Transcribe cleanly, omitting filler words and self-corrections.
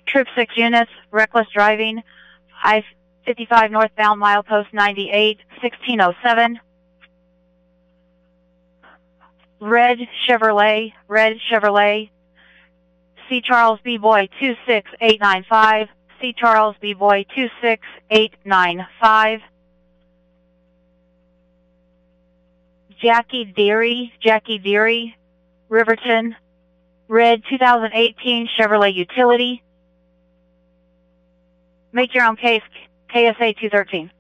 Troop 6 units, reckless driving, I-55 northbound, milepost 98, 1607. Red Chevrolet, C. Charles B. Boy 26895, C. Charles B. Boy 26895. Jackie Deary, Riverton, red 2018 Chevrolet Utility. Make your own case, KSA 213.